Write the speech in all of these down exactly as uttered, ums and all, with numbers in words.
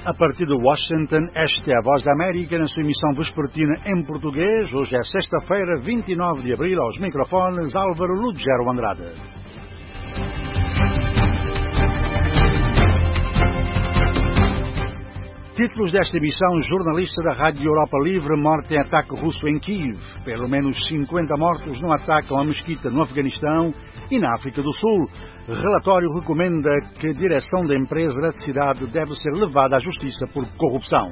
A partir de Washington, esta é a Voz da América na sua emissão vespertina em português. Hoje é sexta-feira, vinte e nove de abril, aos microfones Álvaro Lugero Andrade. Títulos desta emissão: jornalista da Rádio Europa Livre morte em ataque russo em Kiev. Pelo menos cinquenta mortos no ataque a uma mesquita no Afeganistão e na África do Sul. Relatório recomenda que a direção da empresa da cidade deve ser levada à justiça por corrupção.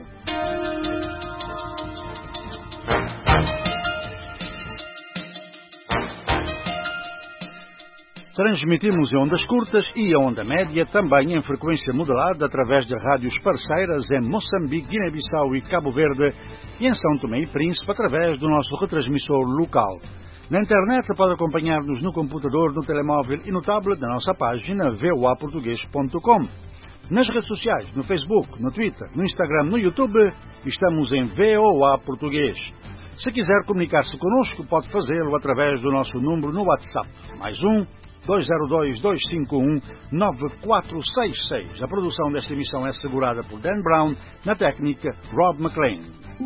Transmitimos em ondas curtas e a onda média, também em frequência modulada, através de rádios parceiras em Moçambique, Guiné-Bissau e Cabo Verde, e em São Tomé e Príncipe, através do nosso retransmissor local. Na internet pode acompanhar-nos no computador, no telemóvel e no tablet da nossa página v o a português ponto com. Nas redes sociais, no Facebook, no Twitter, no Instagram, no YouTube, estamos em V O A Português. Se quiser comunicar-se connosco, pode fazê-lo através do nosso número no WhatsApp. Mais um, dois zero dois, dois cinco um, nove quatro seis seis. A produção desta emissão é assegurada por Dan Brown, na técnica Rob McLean.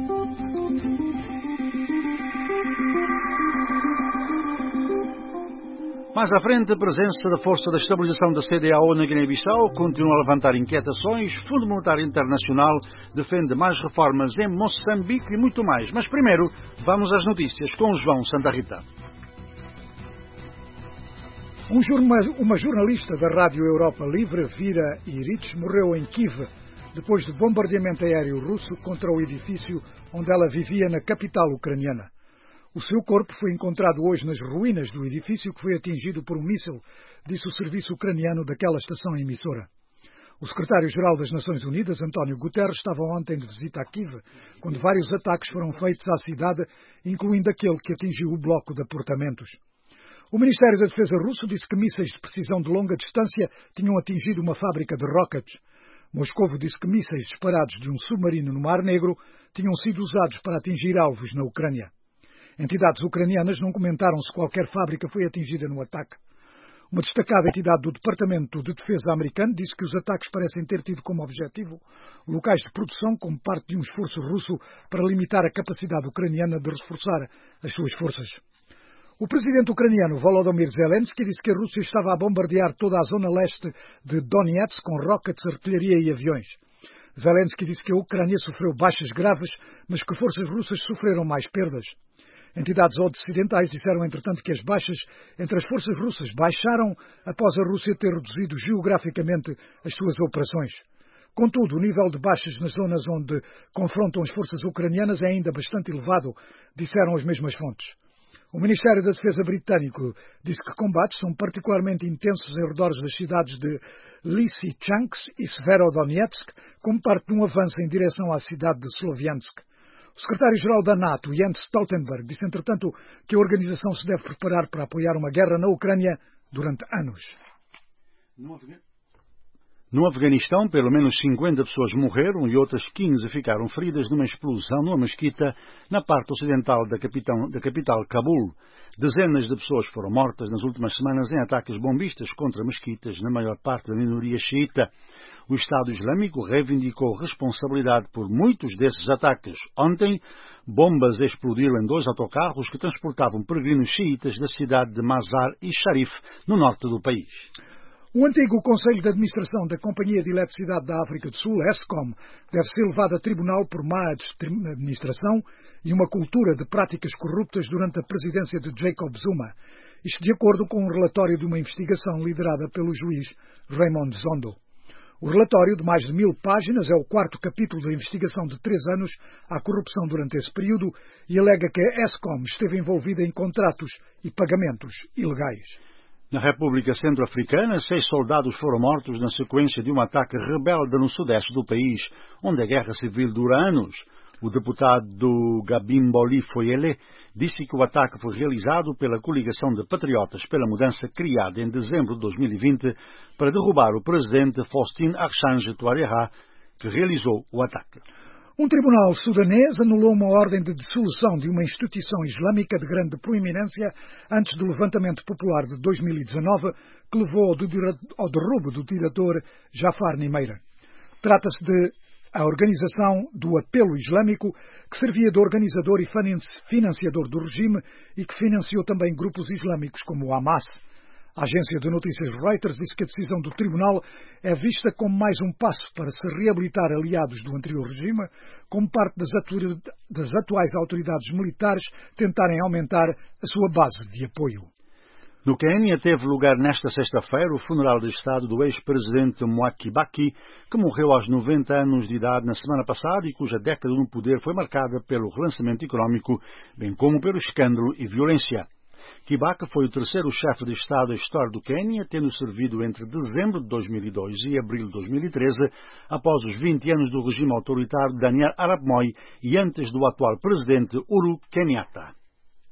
Mais à frente, a presença da Força da Estabilização da C D A O na Guiné-Bissau continua a levantar inquietações. Fundo Monetário Internacional defende mais reformas em Moçambique e muito mais. Mas primeiro, vamos às notícias com João Santa Rita. Um jorma, uma jornalista da Rádio Europa Livre, Vira Iric, morreu em Kiev depois de bombardeamento aéreo russo contra o edifício onde ela vivia na capital ucraniana. O seu corpo foi encontrado hoje nas ruínas do edifício que foi atingido por um míssil, disse o serviço ucraniano daquela estação emissora. O secretário-geral das Nações Unidas, António Guterres, estava ontem de visita a Kiev, quando vários ataques foram feitos à cidade, incluindo aquele que atingiu o bloco de aportamentos. O Ministério da Defesa russo disse que mísseis de precisão de longa distância tinham atingido uma fábrica de rockets. Moscovo disse que mísseis disparados de um submarino no Mar Negro tinham sido usados para atingir alvos na Ucrânia. Entidades ucranianas não comentaram se qualquer fábrica foi atingida no ataque. Uma destacada entidade do Departamento de Defesa americano disse que os ataques parecem ter tido como objetivo locais de produção como parte de um esforço russo para limitar a capacidade ucraniana de reforçar as suas forças. O presidente ucraniano Volodymyr Zelensky disse que a Rússia estava a bombardear toda a zona leste de Donetsk com rockets, artilharia e aviões. Zelensky disse que a Ucrânia sofreu baixas graves, mas que forças russas sofreram mais perdas. Entidades ocidentais disseram, entretanto, que as baixas entre as forças russas baixaram após a Rússia ter reduzido geograficamente as suas operações. Contudo, o nível de baixas nas zonas onde confrontam as forças ucranianas é ainda bastante elevado, disseram as mesmas fontes. O Ministério da Defesa britânico disse que combates são particularmente intensos em redores das cidades de Lysychansk e Severodonetsk, como parte de um avanço em direção à cidade de Sloviansk. O secretário-geral da NATO, Jens Stoltenberg, disse, entretanto, que a organização se deve preparar para apoiar uma guerra na Ucrânia durante anos. No Afeganistão, pelo menos cinquenta pessoas morreram e outras quinze ficaram feridas numa explosão numa mesquita na parte ocidental da capital, da capital Cabul. Dezenas de pessoas foram mortas nas últimas semanas em ataques bombistas contra mesquitas, na maior parte da minoria xiita. O Estado Islâmico reivindicou responsabilidade por muitos desses ataques. Ontem, bombas explodiram em dois autocarros que transportavam peregrinos xiitas da cidade de Mazar-e-Sharif, no norte do país. O antigo Conselho de Administração da Companhia de Eletricidade da África do Sul, ESCOM, deve ser levado a tribunal por má administração e uma cultura de práticas corruptas durante a presidência de Jacob Zuma. Isto de acordo com um relatório de uma investigação liderada pelo juiz Raymond Zondo. O relatório, de mais de mil páginas, é o quarto capítulo da investigação de três anos à corrupção durante esse período e alega que a ESCOM esteve envolvida em contratos e pagamentos ilegais. Na República Centro-Africana, seis soldados foram mortos na sequência de um ataque rebelde no sudeste do país, onde a guerra civil dura anos. O deputado Gabimboli Foyele disse que o ataque foi realizado pela coligação de patriotas pela mudança criada em dezembro de dois mil e vinte para derrubar o presidente Faustin Archange Touadéra, que realizou o ataque. Um tribunal sudanês anulou uma ordem de dissolução de uma instituição islâmica de grande proeminência antes do levantamento popular de dois mil e dezanove, que levou ao derrubo do diretor Jafar Nimeira. Trata-se de A organização do Apelo Islâmico, que servia de organizador e financiador do regime e que financiou também grupos islâmicos como o Hamas. A agência de notícias Reuters disse que a decisão do tribunal é vista como mais um passo para se reabilitar aliados do anterior regime, como parte das, atu- das atuais autoridades militares tentarem aumentar a sua base de apoio. No Quênia teve lugar nesta sexta-feira o funeral de Estado do ex-presidente Mwai Kibaki, que morreu aos noventa anos de idade na semana passada e cuja década no poder foi marcada pelo relançamento económico, bem como pelo escândalo e violência. Kibaki foi o terceiro chefe de Estado da história do Quênia, tendo servido entre dezembro de dois mil e dois e abril de dois mil e treze, após os vinte anos do regime autoritário de Daniel Arap Moi e antes do atual presidente Uhuru Kenyatta.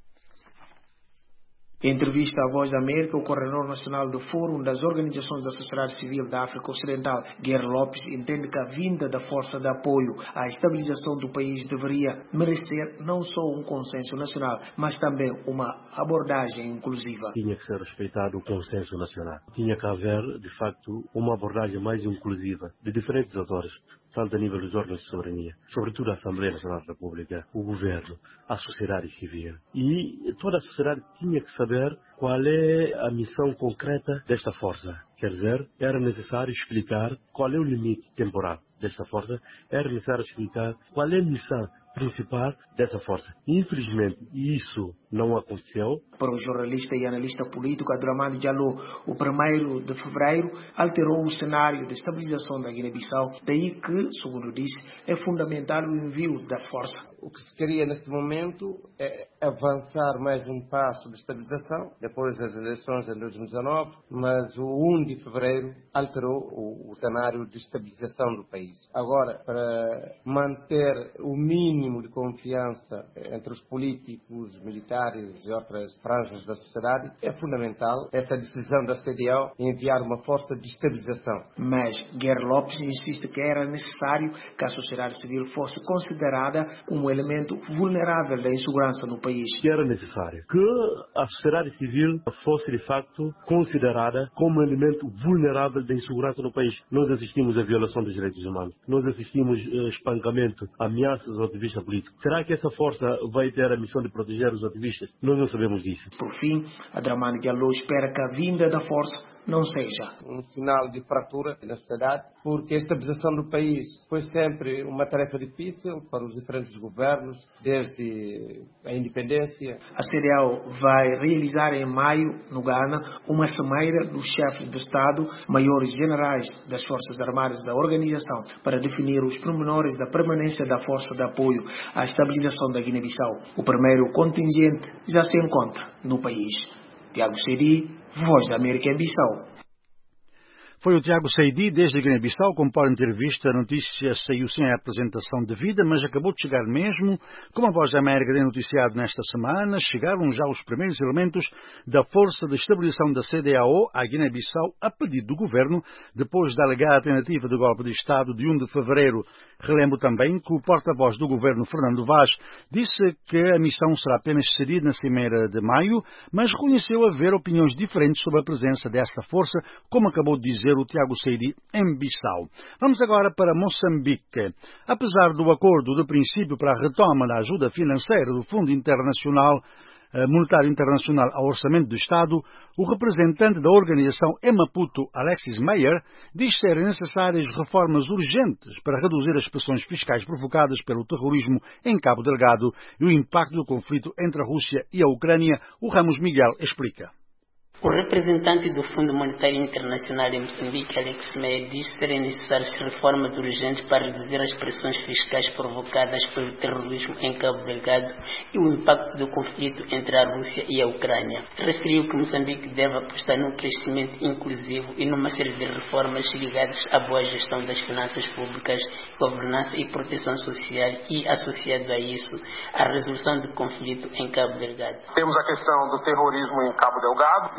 Em entrevista à Voz da América, o coordenador nacional do Fórum das Organizações da Sociedade Civil da África Ocidental, Guerra Lopes, entende que a vinda da força de apoio à estabilização do país deveria merecer não só um consenso nacional, mas também uma abordagem inclusiva. Tinha que ser respeitado o consenso nacional. Tinha que haver, de facto, uma abordagem mais inclusiva de diferentes atores, tanto a nível dos órgãos de soberania, sobretudo a Assembleia Nacional da República, o Governo, a sociedade civil. E toda a sociedade tinha que saber qual é a missão concreta desta força. Quer dizer, era necessário explicar qual é o limite temporal desta força, era necessário explicar qual é a missão principal dessa força. Infelizmente, isso não aconteceu. Para o jornalista e analista político Abdulrahman Diallo, o primeiro de fevereiro alterou o cenário de estabilização da Guiné-Bissau, daí que, segundo disse, é fundamental o envio da força. O que se queria neste momento é avançar mais um passo de estabilização, depois das eleições em dois mil e dezanove, mas o primeiro de fevereiro alterou o, o cenário de estabilização do país. Agora, para manter o mínimo de confiança entre os políticos, militares e outras franjas da sociedade, é fundamental esta decisão da C D A O enviar uma força de estabilização. Mas Guerra Lopes insiste que era necessário que a sociedade civil fosse considerada como elemento vulnerável da insegurança no país. Que era necessário que a sociedade civil fosse, de facto, considerada como elemento vulnerável da insegurança no país. Nós assistimos à violação dos direitos humanos, nós assistimos a espancamento, ameaças aos ativistas políticos. Será que essa força vai ter a missão de proteger os ativistas? Nós não sabemos disso. Por fim, Abdulrahman Diallo espera que a vinda da força não seja um sinal de fratura na sociedade, porque a estabilização do país foi sempre uma tarefa difícil para os diferentes governos, desde a independência. A C D A O vai realizar em maio, no Ghana, uma cimeira dos chefes de Estado, maiores generais das Forças Armadas da organização, para definir os pormenores da permanência da força de apoio à estabilização da Guiné-Bissau. O primeiro contingente já se encontra no país. Tiago Sedi, Voz da América em Bissau. Foi o Tiago Seidi, desde a Guiné-Bissau, como podem ter visto, a notícia saiu sem a apresentação devida, mas acabou de chegar mesmo. Como a Voz da América tem noticiado nesta semana, chegaram já os primeiros elementos da Força de Estabilização da C D A O à Guiné-Bissau a pedido do Governo, depois da alegada tentativa de golpe de Estado de primeiro de fevereiro. Relembro também que o porta-voz do Governo, Fernando Vaz, disse que a missão será apenas cedida na cimeira de maio, mas reconheceu haver opiniões diferentes sobre a presença desta força, como acabou de dizer o Tiago Seidi em Bissau. Vamos agora para Moçambique. Apesar do acordo de princípio para a retoma da ajuda financeira do Fundo Internacional Monetário Internacional ao Orçamento do Estado, o representante da organização em Maputo, Alexis Meyer, diz serem necessárias reformas urgentes para reduzir as pressões fiscais provocadas pelo terrorismo em Cabo Delgado e o impacto do conflito entre a Rússia e a Ucrânia. O Ramos Miguel explica. O representante do Fundo Monetário Internacional em Moçambique, Alex Meyer, diz serem necessárias reformas urgentes para reduzir as pressões fiscais provocadas pelo terrorismo em Cabo Delgado e o impacto do conflito entre a Rússia e a Ucrânia. Referiu que Moçambique deve apostar num crescimento inclusivo e numa série de reformas ligadas à boa gestão das finanças públicas, governança e proteção social e, associado a isso, a resolução do conflito em Cabo Delgado. Temos a questão do terrorismo em Cabo Delgado e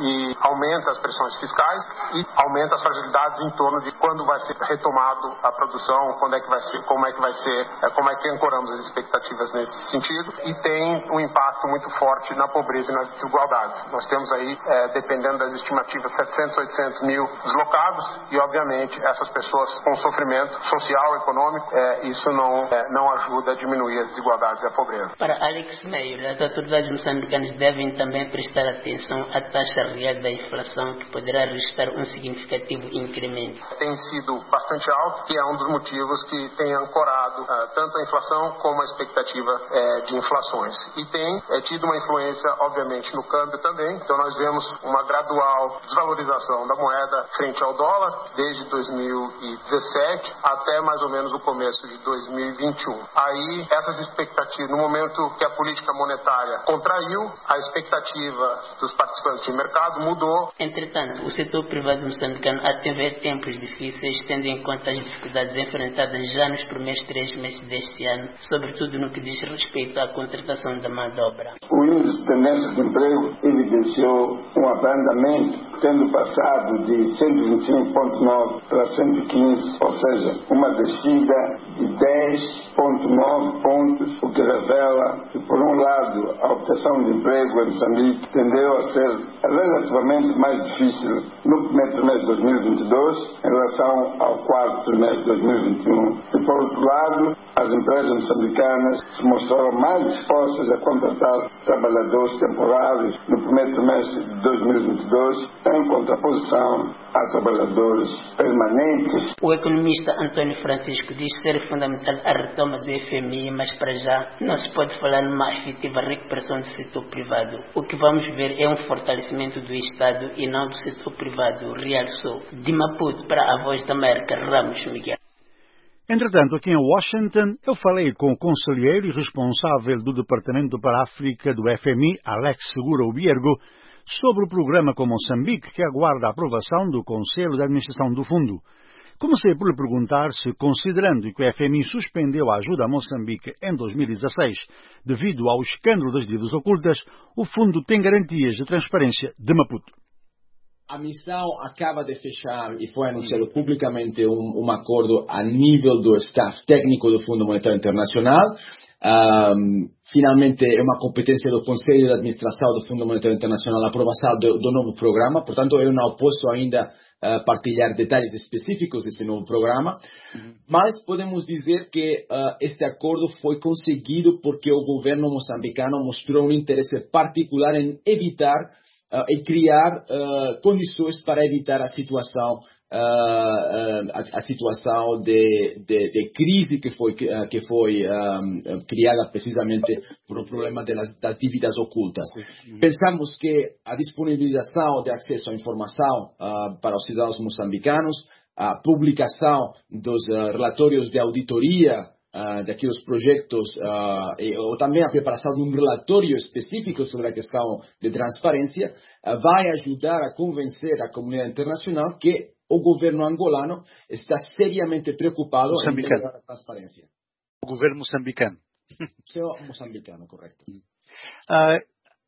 e aumenta as pressões fiscais e aumenta as fragilidades em torno de quando vai ser retomado a produção, quando é que vai ser, como é que vai ser, como é que ancoramos as expectativas nesse sentido, e tem um impacto muito forte na pobreza e nas desigualdades. Nós temos aí, é, dependendo das estimativas, setecentos, oitocentos mil deslocados e, obviamente, essas pessoas com sofrimento social, econômico, é, isso não, é, não ajuda a diminuir as desigualdades e a pobreza. Para Alex Meyer, as autoridades moçambicanas devem também prestar atenção à taxa real da inflação, que poderá registrar um significativo incremento. Tem sido bastante alto, que é um dos motivos que tem ancorado uh, tanto a inflação como a expectativa uh, de inflações. E tem uh, tido uma influência, obviamente, no câmbio também. Então nós vemos uma gradual desvalorização da moeda frente ao dólar desde dois mil e dezessete até mais ou menos o começo de dois mil e vinte e um. Aí essas expectativas, no momento que a política monetária contraiu, a expectativa dos participantes de mercado mudou. Entretanto, o setor privado moçambicano atende tempos difíceis, tendo em conta as dificuldades enfrentadas já nos primeiros três meses deste ano, sobretudo no que diz respeito à contratação da mão de obra. O índice de tendência de emprego evidenciou um abrandamento, tendo passado de cento e vinte e cinco vírgula nove para cento e quinze, ou seja, uma descida de dez vírgula nove pontos, o que revela que, por um lado, a obtenção de emprego em Moçambique tendeu a ser relativamente mais difícil no primeiro trimestre de dois mil e vinte e dois em relação ao quarto trimestre de dois mil e vinte e um. E, por outro lado, as empresas moçambicanas se mostraram mais dispostas a contratar trabalhadores temporários no primeiro trimestre de dois mil e vinte e dois, em contraposição a trabalhadores permanentes. O economista Antônio Francisco diz ser fundamental a retoma do F M I, mas para já não se pode falar numa efetiva recuperação do setor privado. O que vamos ver é um fortalecimento do Estado e não do setor privado, realçou. De Maputo para a Voz da América, Ramos Miguel. Entretanto, aqui em Washington, eu falei com o conselheiro e responsável do Departamento para a África do F M I, Alex Segura Ubiergo, sobre o programa com Moçambique, que aguarda a aprovação do Conselho de Administração do Fundo. Comecei por lhe perguntar se, considerando que o F M I suspendeu a ajuda a Moçambique em dois mil e dezesseis, devido ao escândalo das dívidas ocultas, o Fundo tem garantias de transparência de Maputo. A missão acaba de fechar e foi anunciado publicamente um, um acordo a nível do staff técnico do Fundo Monetário Internacional. Um, finalmente é uma competência do Conselho de Administração do Fundo Monetário Internacional a aprovação do, do novo programa, portanto eu não posso ainda uh, partilhar detalhes específicos desse novo programa, uhum. Mas podemos dizer que uh, este acordo foi conseguido porque o governo moçambicano mostrou um interesse particular em evitar Uh, e criar uh, condições para evitar a situação, uh, uh, a, a situação de, de, de crise que foi, uh, que foi um, criada precisamente por o problema de las, das dívidas ocultas. Uhum. Pensamos que a disponibilização de acesso à informação uh, para os cidadãos moçambicanos, a publicação dos uh, relatórios de auditoria Uh, daqueles projetos uh, e, ou também a preparação de um relatório específico sobre a questão de transparência uh, vai ajudar a convencer a comunidade internacional que o governo angolano está seriamente preocupado em melhorar a transparência. O governo moçambicano. Seu moçambicano, correto. Uh,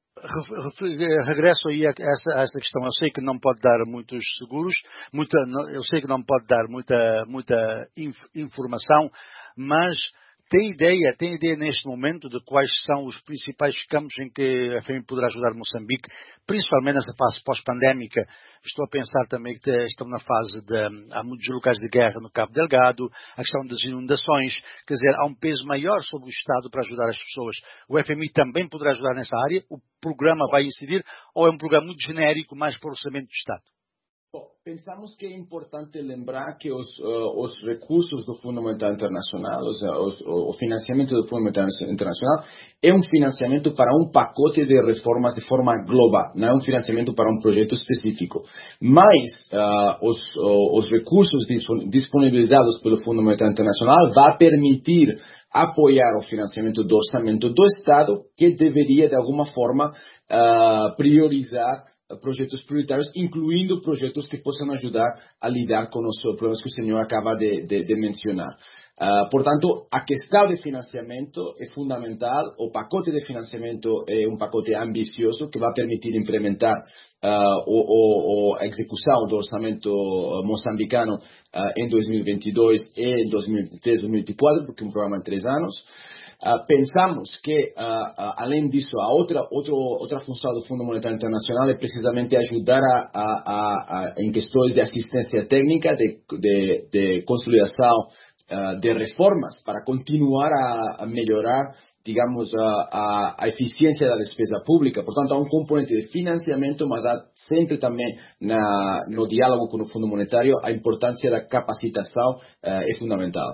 regresso aí a essa, a essa questão. Eu sei que não pode dar muitos seguros, muita, eu sei que não pode dar muita, muita inf, informação, mas tem ideia, tem ideia neste momento de quais são os principais campos em que a F M I poderá ajudar Moçambique, principalmente nessa fase pós-pandémica. Estou a pensar também que estão na fase de, há muitos locais de guerra no Cabo Delgado, a questão das inundações, quer dizer, há um peso maior sobre o Estado para ajudar as pessoas. O F M I também poderá ajudar nessa área? O programa vai incidir ou é um programa muito genérico, mais para o orçamento do Estado? Bom, pensamos que é importante lembrar que os, uh, os recursos do Fundo Monetário Internacional, os, os, o financiamento do Fundo Monetário Internacional é um financiamento para um pacote de reformas de forma global, não é um financiamento para um projeto específico. Mas uh, os, uh, os recursos disponibilizados pelo Fundo Monetário Internacional vão permitir apoiar o financiamento do orçamento do Estado, que deveria de alguma forma uh, priorizar projetos prioritários, incluindo projetos que possam ajudar a lidar com os problemas que o senhor acaba de, de, de mencionar. Uh, portanto, a questão de financiamento é fundamental. O pacote de financiamento é um pacote ambicioso que vai permitir implementar uh, o, o, a execução do orçamento moçambicano uh, em dois mil e vinte e dois e em dois mil e vinte e três, dois mil e vinte e quatro, porque é um programa de três anos. Uh, pensamos que, uh, uh, além disso, a outra, outra, outra função do Fundo Monetário Internacional é precisamente ajudar a, a, a, a, em questões de assistência técnica, de, de, de consolidação uh, de reformas, para continuar a, a melhorar, digamos, a, a, a eficiência da despesa pública. Portanto, há um componente de financiamento, mas há sempre também na, no diálogo com o Fundo Monetário a importância da capacitação uh, é fundamental.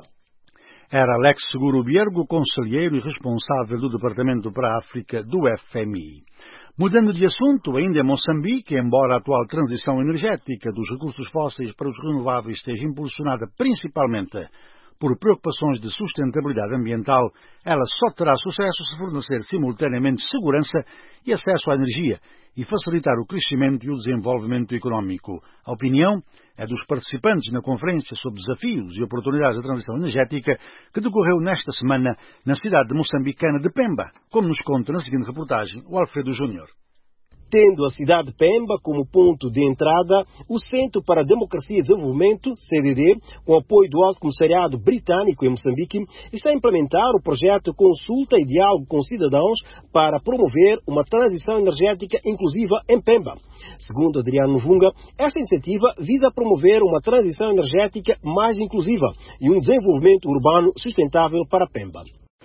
Era Alex Seguro Biergo, conselheiro e responsável do Departamento para a África do F M I. Mudando de assunto, ainda em Moçambique, embora a atual transição energética dos recursos fósseis para os renováveis esteja impulsionada principalmente por preocupações de sustentabilidade ambiental, ela só terá sucesso se fornecer simultaneamente segurança e acesso à energia e facilitar o crescimento e o desenvolvimento económico. A opinião é dos participantes na Conferência sobre Desafios e Oportunidades da Transição Energética que decorreu nesta semana na cidade moçambicana de Pemba, como nos conta na seguinte reportagem o Alfredo Júnior. Tendo a cidade de Pemba como ponto de entrada, o Centro para a Democracia e Desenvolvimento, C D D, com apoio do Alto Comissariado Britânico em Moçambique, está a implementar o projeto Consulta e Diálogo com Cidadãos para promover uma transição energética inclusiva em Pemba. Segundo Adriano Vunga, esta iniciativa visa promover uma transição energética mais inclusiva e um desenvolvimento urbano sustentável para Pemba.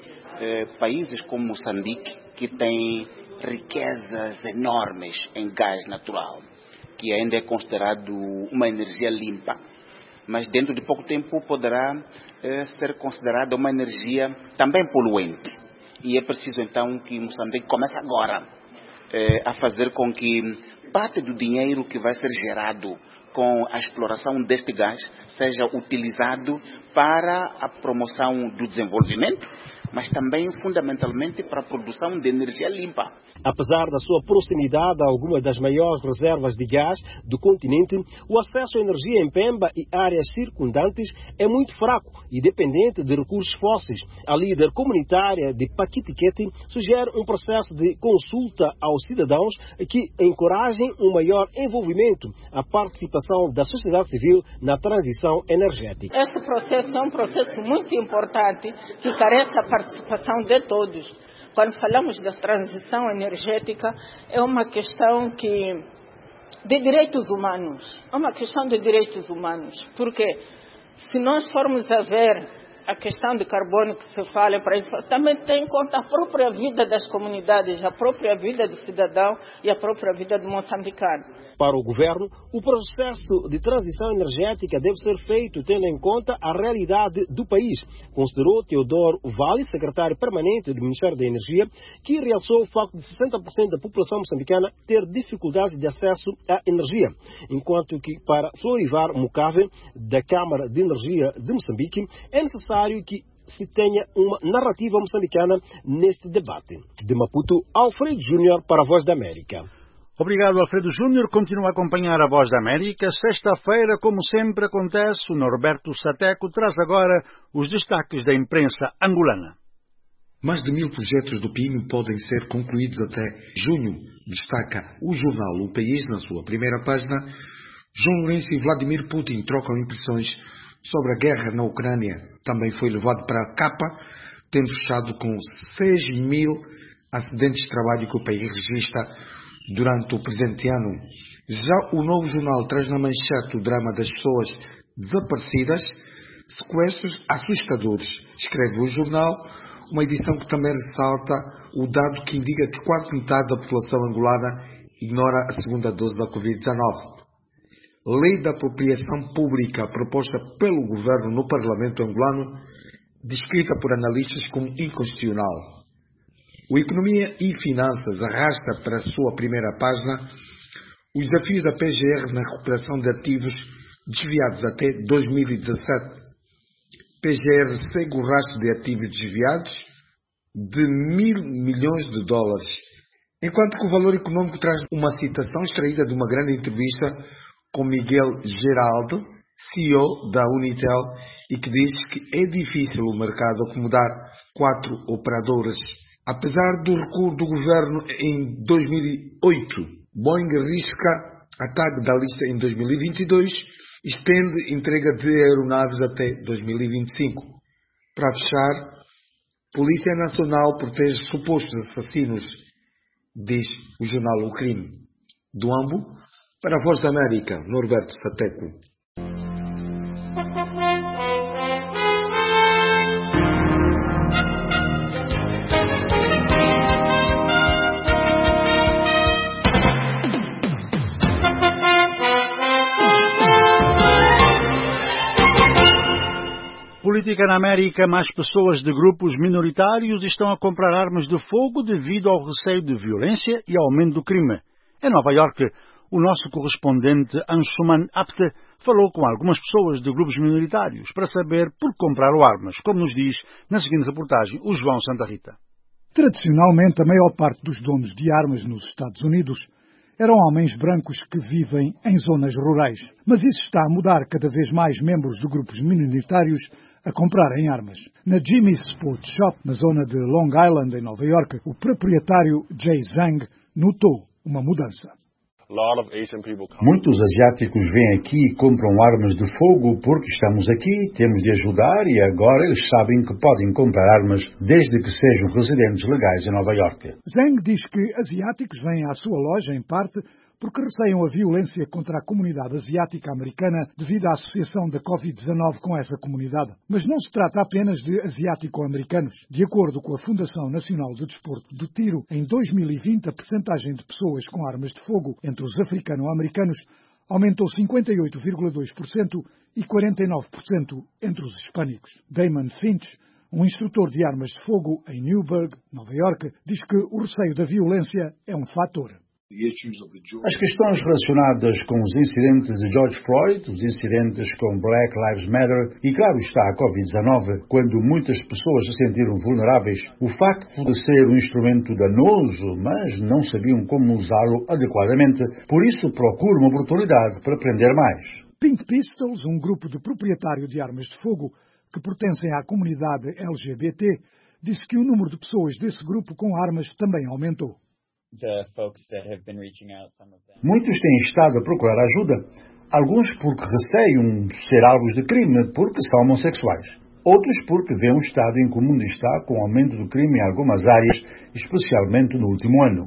É, países como Moçambique, que têm riquezas enormes em gás natural, que ainda é considerado uma energia limpa, mas dentro de pouco tempo poderá eh, ser considerada uma energia também poluente. E é preciso então que Moçambique comece agora eh, a fazer com que parte do dinheiro que vai ser gerado com a exploração deste gás seja utilizado para a promoção do desenvolvimento, mas também fundamentalmente para a produção de energia limpa. Apesar da sua proximidade a algumas das maiores reservas de gás do continente, o acesso à energia em Pemba e áreas circundantes é muito fraco e dependente de recursos fósseis. A líder comunitária de Paquitiquete sugere um processo de consulta aos cidadãos que encorajem um maior envolvimento, a participação da sociedade civil na transição energética. Este processo é um processo muito importante que carece a participação de todos. Quando falamos da transição energética, é uma questão que, de direitos humanos. É uma questão de direitos humanos. Porque se nós formos a ver a questão de carbono que se fala, também tem em conta a própria vida das comunidades, a própria vida do cidadão e a própria vida do moçambicano. Para o governo, o processo de transição energética deve ser feito tendo em conta a realidade do país, considerou Teodoro Vale, secretário permanente do Ministério da Energia, que realçou o facto de sessenta por cento da população moçambicana ter dificuldade de acesso à energia, enquanto que para Florivar Mucave, da Câmara de Energia de Moçambique, é necessário que se tenha uma narrativa moçambicana neste debate. De Maputo, Alfredo Júnior para a Voz da América. Obrigado, Alfredo Júnior. Continua a acompanhar a Voz da América. Sexta-feira, como sempre acontece, o Norberto Sateco traz agora os destaques da imprensa angolana. Mais de mil projetos do P I M podem ser concluídos até junho, destaca o jornal O País na sua primeira página. João Lourenço e Vladimir Putin trocam impressões sobre a guerra na Ucrânia. Também foi levado para a capa, tendo fechado com seis mil acidentes de trabalho que o país registra durante o presente ano. Já o Novo Jornal traz na manchete o drama das pessoas desaparecidas, sequestros assustadores. Escreve o jornal, uma edição que também ressalta o dado que indica que quase metade da população angolana ignora a segunda dose da covid dezenove. Lei da apropriação pública proposta pelo governo no Parlamento angolano, descrita por analistas como inconstitucional. O Economia e Finanças arrasta para a sua primeira página os desafios da P G R na recuperação de ativos desviados até dois mil e dezassete. P G R segue o rastro de ativos desviados de mil milhões de dólares Enquanto que o Valor Econômico traz uma citação extraída de uma grande entrevista com Miguel Geraldo, C E O da Unitel, e que diz que é difícil o mercado acomodar quatro operadoras. Apesar do recuo do governo em dois mil e oito, Boeing risca a tag da lista em dois mil e vinte e dois, estende entrega de aeronaves até dois mil e vinte e cinco. Para fechar, Polícia Nacional protege supostos assassinos, diz o jornal O Crime. Do Ambo, para a Voz da América, Norberto Sateco. Política na América, mais pessoas de grupos minoritários estão a comprar armas de fogo devido ao receio de violência e aumento do crime. Em Nova Iorque, o nosso correspondente Anshuman Apte falou com algumas pessoas de grupos minoritários para saber por que compraram armas, como nos diz na seguinte reportagem o João Santa Rita. Tradicionalmente, a maior parte dos donos de armas nos Estados Unidos eram homens brancos que vivem em zonas rurais. Mas isso está a mudar, cada vez mais membros de grupos minoritários a comprarem armas. Na Jimmy's Sport Shop, na zona de Long Island, em Nova Iorque, o proprietário Jay Zhang notou uma mudança. Muitos asiáticos vêm aqui e compram armas de fogo porque estamos aqui, temos de ajudar e agora eles sabem que podem comprar armas desde que sejam residentes legais em Nova Iorque. Zhang diz que asiáticos vêm à sua loja, em parte, porque receiam a violência contra a comunidade asiática americana devido à associação da covid dezanove com essa comunidade. Mas não se trata apenas de asiático-americanos. De acordo com a Fundação Nacional de Desporto do Tiro, em dois mil e vinte a percentagem de pessoas com armas de fogo entre os africano-americanos aumentou cinquenta e oito vírgula dois por cento e quarenta e nove por cento entre os hispânicos. Damon Finch, um instrutor de armas de fogo em Newburgh, Nova Iorque, diz que o receio da violência é um fator. As questões relacionadas com os incidentes de George Floyd, os incidentes com Black Lives Matter e, claro está, a covid dezanove, quando muitas pessoas se sentiram vulneráveis, o facto de ser um instrumento danoso, mas não sabiam como usá-lo adequadamente, por isso procuro uma oportunidade para aprender mais. Pink Pistols, um grupo de proprietário de armas de fogo que pertencem à comunidade L G B T, disse que o número de pessoas desse grupo com armas também aumentou. Muitos têm estado a procurar ajuda, alguns porque receiam ser alvos de crime porque são homossexuais, outros porque veem o estado em que o mundo está com o aumento do crime em algumas áreas, especialmente no último ano.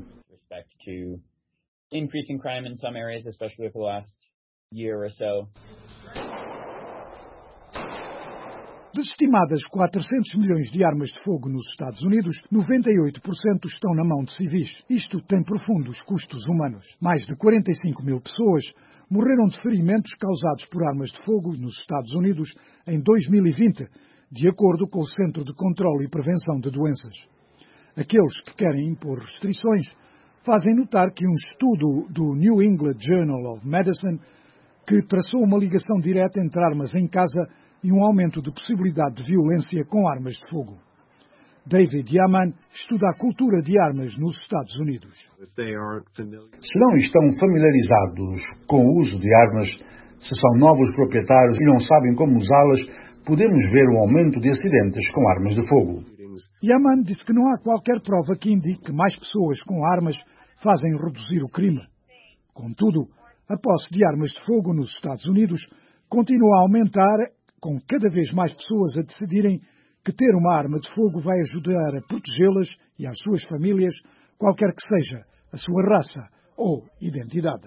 Das estimadas quatrocentos milhões de armas de fogo nos Estados Unidos, noventa e oito por cento estão na mão de civis. Isto tem profundos custos humanos. Mais de quarenta e cinco mil pessoas morreram de ferimentos causados por armas de fogo nos Estados Unidos em dois mil e vinte, de acordo com o Centro de Controlo e Prevenção de Doenças. Aqueles que querem impor restrições fazem notar que um estudo do New England Journal of Medicine, que traçou uma ligação direta entre armas em casa e um aumento de possibilidade de violência com armas de fogo. David Yaman estuda a cultura de armas nos Estados Unidos. Se não estão familiarizados com o uso de armas, se são novos proprietários e não sabem como usá-las, podemos ver um aumento de acidentes com armas de fogo. Yaman disse que não há qualquer prova que indique que mais pessoas com armas fazem reduzir o crime. Contudo, a posse de armas de fogo nos Estados Unidos continua a aumentar, com cada vez mais pessoas a decidirem que ter uma arma de fogo vai ajudar a protegê-las e as suas famílias, qualquer que seja a sua raça ou identidade.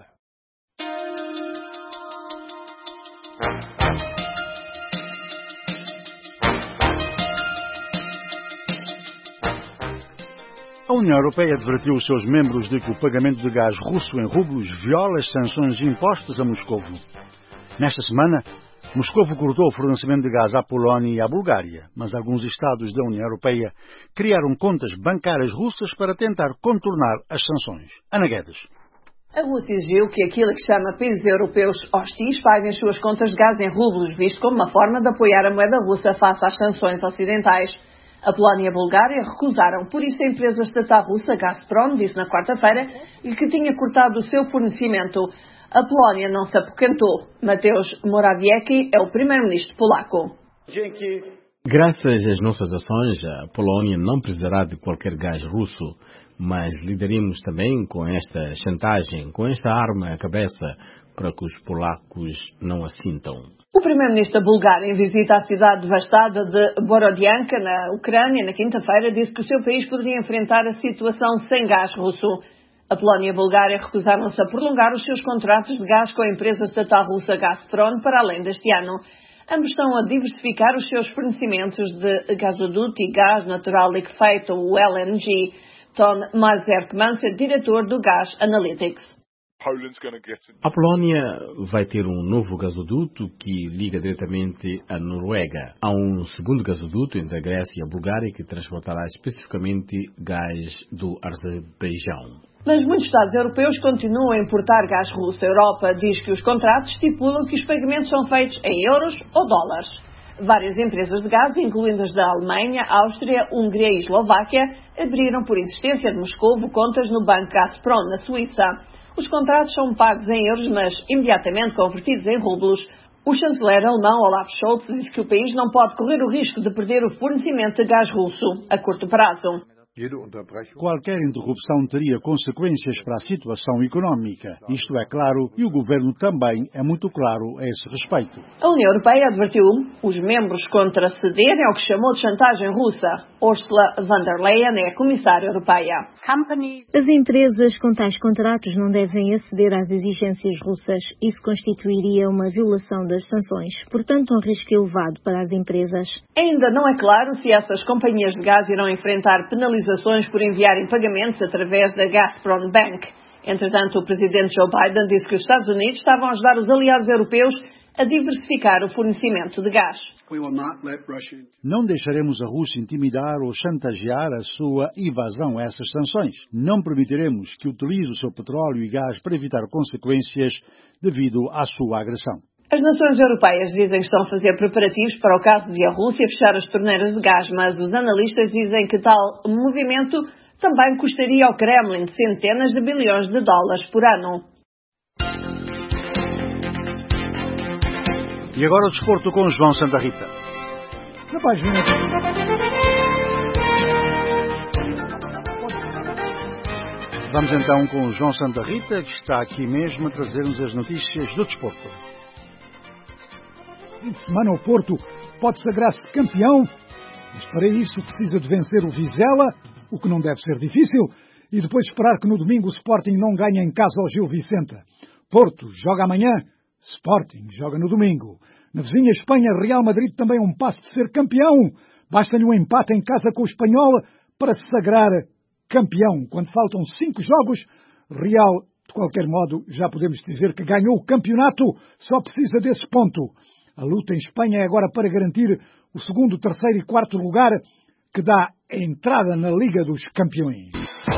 A União Europeia advertiu os seus membros de que o pagamento de gás russo em rublos viola as sanções impostas a Moscovo. Nesta semana, Moscovo cortou o fornecimento de gás à Polónia e à Bulgária, mas alguns Estados da União Europeia criaram contas bancárias russas para tentar contornar as sanções. Ana Guedes. A Rússia exigiu que aquilo que chama países europeus hostis paguem as suas contas de gás em rublos, visto como uma forma de apoiar a moeda russa face às sanções ocidentais. A Polónia e a Bulgária recusaram, por isso a empresa estatal russa Gazprom disse na quarta-feira que tinha cortado o seu fornecimento. A Polónia não se apoquentou. Mateusz Morawiecki é o primeiro-ministro polaco. Graças às nossas ações, a Polónia não precisará de qualquer gás russo, mas lidaremos também com esta chantagem, com esta arma à cabeça, para que os polacos não a sintam. O primeiro-ministro da Bulgária, em visita à cidade devastada de Borodianka, na Ucrânia, na quinta-feira, disse que o seu país poderia enfrentar a situação sem gás russo. A Polónia e a Bulgária recusaram-se a prolongar os seus contratos de gás com a empresa estatal russa Gazprom para além deste ano. Ambos estão a diversificar os seus fornecimentos de gasoduto e gás natural liquefeito, o L N G. Tom Mazerkmans é diretor do Gas Analytics. A Polónia vai ter um novo gasoduto que liga diretamente à Noruega. Há um segundo gasoduto entre a Grécia e a Bulgária que transportará especificamente gás do Azerbaijão. Mas muitos Estados europeus continuam a importar gás russo. A Europa diz que os contratos estipulam que os pagamentos são feitos em euros ou dólares. Várias empresas de gás, incluindo as da Alemanha, Áustria, Hungria e Eslováquia, abriram por insistência de Moscovo contas no banco Gazprom, na Suíça. Os contratos são pagos em euros, mas imediatamente convertidos em rublos. O chanceler alemão Olaf Scholz diz que o país não pode correr o risco de perder o fornecimento de gás russo a curto prazo. Qualquer interrupção teria consequências para a situação económica. Isto é claro, e o governo também é muito claro a esse respeito. A União Europeia advertiu os membros contra cederem ao que chamou de chantagem russa. Ursula von der Leyen é a comissária europeia. As empresas com tais contratos não devem aceder às exigências russas. Isso constituiria uma violação das sanções, portanto um risco elevado para as empresas. Ainda não é claro se essas companhias de gás irão enfrentar penalizações por enviarem pagamentos através da Gazprom Bank. Entretanto, o presidente Joe Biden disse que os Estados Unidos estavam a ajudar os aliados europeus a diversificar o fornecimento de gás. Não deixaremos a Rússia intimidar ou chantagear a sua evasão a essas sanções. Não permitiremos que utilize o seu petróleo e gás para evitar consequências devido à sua agressão. As nações europeias dizem que estão a fazer preparativos para o caso de a Rússia fechar as torneiras de gás, mas os analistas dizem que tal movimento também custaria ao Kremlin centenas de bilhões de dólares por ano. E agora o desporto com João Santa Rita. Na página... Vamos então com o João Santa Rita, que está aqui mesmo a trazer-nos as notícias do desporto. Fim de semana o Porto pode sagrar-se campeão, mas para isso precisa de vencer o Vizela, o que não deve ser difícil, e depois esperar que no domingo o Sporting não ganhe em casa ao Gil Vicente. Porto joga amanhã, Sporting joga no domingo. Na vizinha Espanha, Real Madrid também é um passo de ser campeão. Basta-lhe um empate em casa com o Espanhol para se sagrar campeão. Quando faltam cinco jogos, Real, de qualquer modo, já podemos dizer que ganhou o campeonato, só precisa desse ponto. A luta em Espanha é agora para garantir o segundo, terceiro e quarto lugar, que dá a entrada na Liga dos Campeões.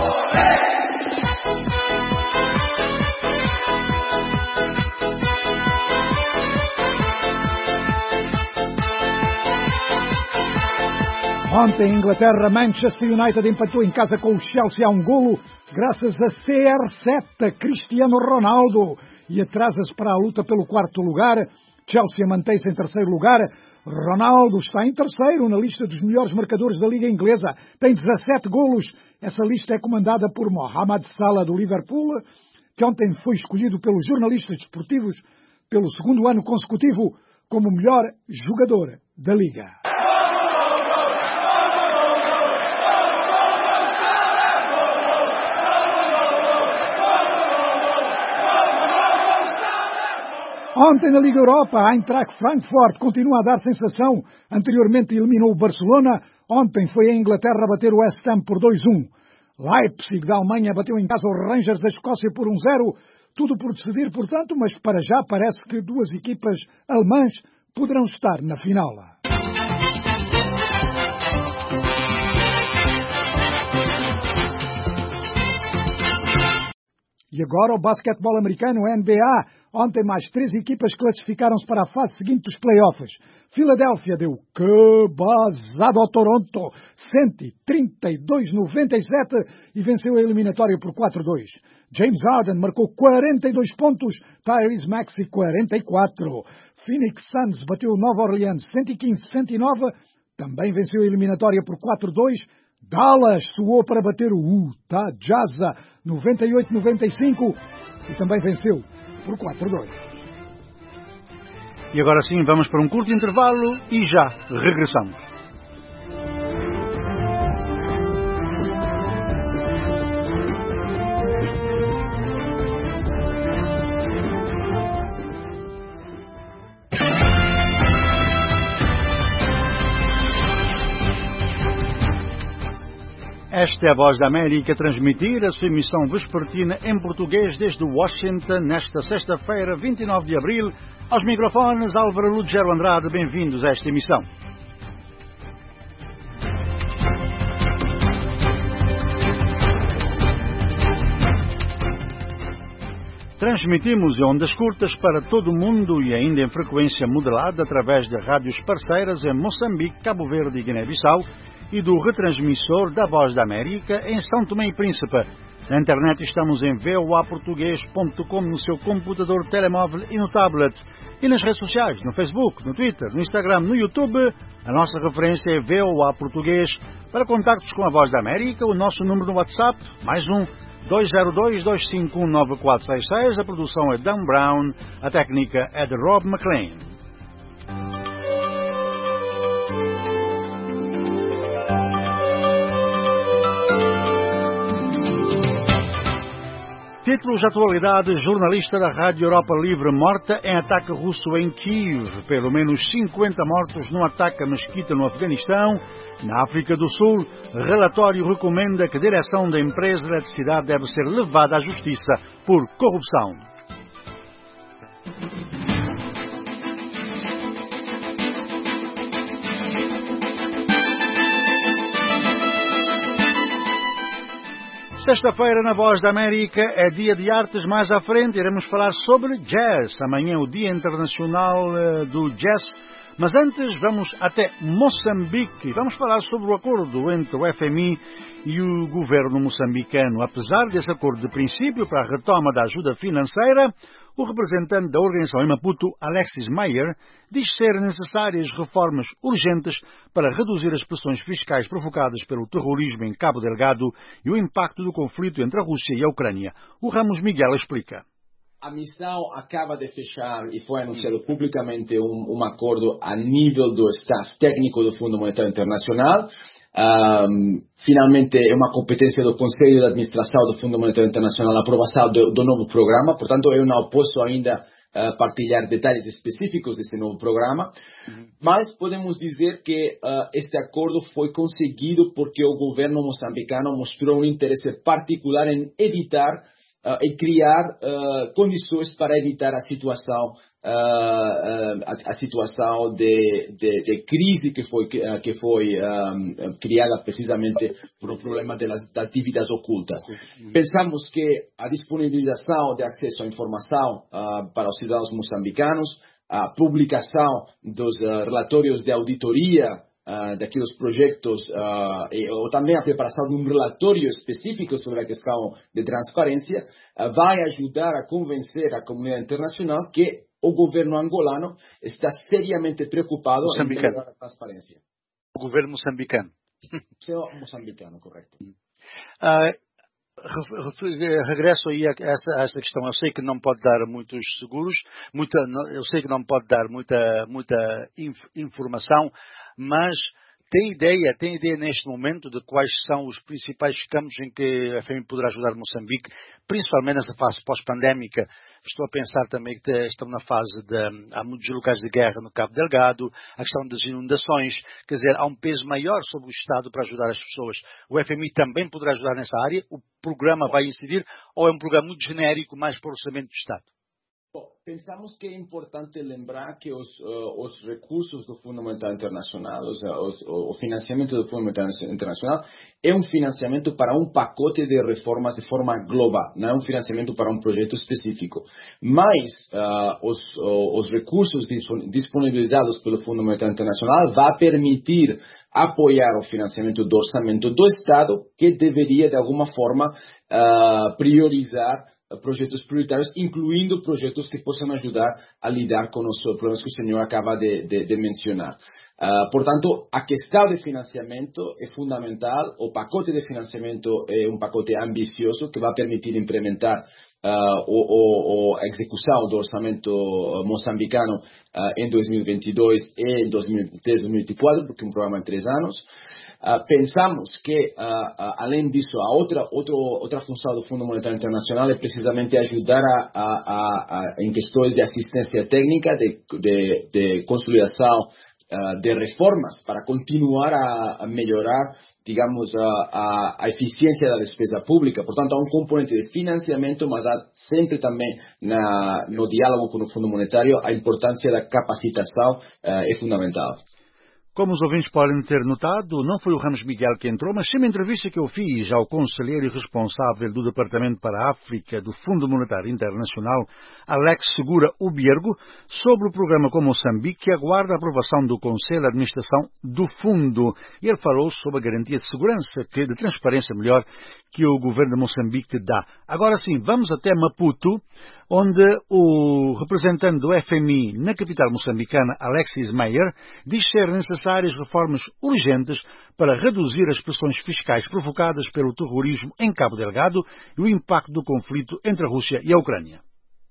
Ontem, em Inglaterra, Manchester United empatou em casa com o Chelsea a um golo, graças a C R sete, Cristiano Ronaldo, e atrasa-se para a luta pelo quarto lugar. Chelsea mantém-se em terceiro lugar. Ronaldo está em terceiro na lista dos melhores marcadores da Liga Inglesa. Tem dezassete golos. Essa lista é comandada por Mohamed Salah, do Liverpool, que ontem foi escolhido pelos jornalistas desportivos pelo segundo ano consecutivo como o melhor jogador da Liga. Ontem na Liga Europa, a Eintracht Frankfurt continua a dar sensação. Anteriormente eliminou o Barcelona. Ontem foi a Inglaterra bater o West Ham por dois a um. Leipzig da Alemanha bateu em casa os Rangers da Escócia por um a zero. Tudo por decidir, portanto, mas para já parece que duas equipas alemãs poderão estar na final. E agora o basquetebol americano, N B A. Ontem mais três equipas classificaram-se para a fase seguinte dos playoffs. Filadélfia deu cabazada ao Toronto, cento e trinta e dois a noventa e sete, e venceu a eliminatória por quatro a dois. James Harden marcou quarenta e dois pontos, Tyrese Maxey quarenta e quatro. Phoenix Suns bateu Nova Orleans cento e quinze a cento e nove, também venceu a eliminatória por quatro a dois. Dallas suou para bater o Utah Jazz noventa e oito a noventa e cinco e também venceu por quatro a dois. E agora sim, vamos para um curto intervalo e já regressamos. Esta é a Voz da América a transmitir a sua emissão vespertina em português desde Washington nesta sexta-feira, vinte e nove de abril. Aos microfones, Álvaro Lugero Andrade, bem-vindos a esta emissão. Transmitimos em ondas curtas para todo o mundo e ainda em frequência modulada através de rádios parceiras em Moçambique, Cabo Verde e Guiné-Bissau e do retransmissor da Voz da América em São Tomé e Príncipe. Na internet estamos em v o a português ponto com no seu computador, telemóvel e no tablet. E nas redes sociais, no Facebook, no Twitter, no Instagram, no YouTube, a nossa referência é V O A Português. Para contactos com a Voz da América, o nosso número no WhatsApp, mais um, dois zero dois, dois cinco um, nove quatro seis seis. A produção é Dan Brown, a técnica é de Rob McLean. Títulos de atualidade: jornalista da Rádio Europa Livre morta em ataque russo em Kiev. Pelo menos cinquenta mortos no ataque à mesquita no Afeganistão. Na África do Sul, relatório recomenda que a direção da empresa de eletricidade deve ser levada à justiça por corrupção. Sexta-feira, na Voz da América, é dia de artes. Mais à frente iremos falar sobre jazz. Amanhã é o Dia Internacional do Jazz. Mas antes vamos até Moçambique. Vamos falar sobre o acordo entre o F M I e o governo moçambicano. Apesar desse acordo de princípio para a retoma da ajuda financeira, o representante da organização em Maputo, Alexis Meyer, diz ser necessárias reformas urgentes para reduzir as pressões fiscais provocadas pelo terrorismo em Cabo Delgado e o impacto do conflito entre a Rússia e a Ucrânia. O Ramos Miguel explica. A missão acaba de fechar e foi anunciado publicamente um, um acordo a nível do staff técnico do Fundo Monetário Internacional. Um, finalmente é uma competência do Conselho de Administração do Fundo Monetário Internacional a aprovação do, do novo programa, portanto eu não posso ainda uh, partilhar detalhes específicos desse novo programa, uhum. Mas podemos dizer que uh, este acordo foi conseguido porque o governo moçambicano mostrou um interesse particular em evitar uh, e criar uh, condições para evitar a situação Uh, uh, a, a situação de, de, de crise que foi, uh, que foi um, criada precisamente por o problema de las, das dívidas ocultas. Sim. Pensamos que a disponibilização de acesso à informação uh, para os cidadãos moçambicanos, a publicação dos uh, relatórios de auditoria uh, daqueles projetos uh, e, ou também a preparação de um relatório específico sobre a questão de transparência uh, vai ajudar a convencer a comunidade internacional que o governo angolano está seriamente preocupado em melhorar a transparência. O governo moçambicano. O moçambicano, correto. Uh, regresso aí a essa, a essa questão. Eu sei que não pode dar muitos seguros, muita, eu sei que não pode dar muita, muita inf, informação, mas tem ideia, tem ideia neste momento de quais são os principais campos em que a F M I poderá ajudar Moçambique, principalmente nessa fase pós-pandémica? Estou a pensar também que estão na fase de, há muitos locais de guerra no Cabo Delgado, a questão das inundações, quer dizer, há um peso maior sobre o Estado para ajudar as pessoas. O F M I também poderá ajudar nessa área? O programa vai incidir ou é um programa muito genérico, mais para o orçamento do Estado? Bom, pensamos que é importante lembrar que os, uh, os recursos do Fundo Monetário Internacional, os, os, o financiamento do Fundo Monetário Internacional é um financiamento para um pacote de reformas de forma global, não é um financiamento para um projeto específico. Mas uh, os, uh, os recursos disponibilizados pelo Fundo Monetário Internacional vão permitir apoiar o financiamento do orçamento do Estado, que deveria, de alguma forma, uh, priorizar projetos prioritários, incluindo projetos que possam ajudar a lidar com os problemas que o senhor acaba de, de, de mencionar. Uh, portanto, a questão de financiamento é fundamental. O pacote de financiamento é um pacote ambicioso que vai permitir implementar uh, o, o, a execução do orçamento moçambicano uh, em dois mil e vinte e dois e em dois mil e vinte e três, dois mil e vinte e quatro, porque é um programa de três anos. Uh, pensamos que, uh, uh, além disso, a outra, outra, outra função do Fundo Monetário Internacional é precisamente ajudar a, a, a, a, em questões de assistência técnica, de, de, de consolidação uh, de reformas, para continuar a, a melhorar, digamos, a, a, a eficiência da despesa pública. Portanto, há um componente de financiamento, mas há sempre também na, no diálogo com o Fundo Monetário a importância da capacitação uh, é fundamental. Como os ouvintes podem ter notado, não foi o Ramos Miguel que entrou, mas sim uma entrevista que eu fiz ao conselheiro e responsável do Departamento para a África do Fundo Monetário Internacional, Alex Segura Ubiergo, sobre o programa com Moçambique, que aguarda a aprovação do Conselho de Administração do Fundo. E ele falou sobre a garantia de segurança, que, de transparência melhor, que o governo de Moçambique dá. Agora sim, vamos até Maputo, onde o representante do F M I na capital moçambicana, Alexis Meyer, diz ser necessárias reformas urgentes para reduzir as pressões fiscais provocadas pelo terrorismo em Cabo Delgado e o impacto do conflito entre a Rússia e a Ucrânia.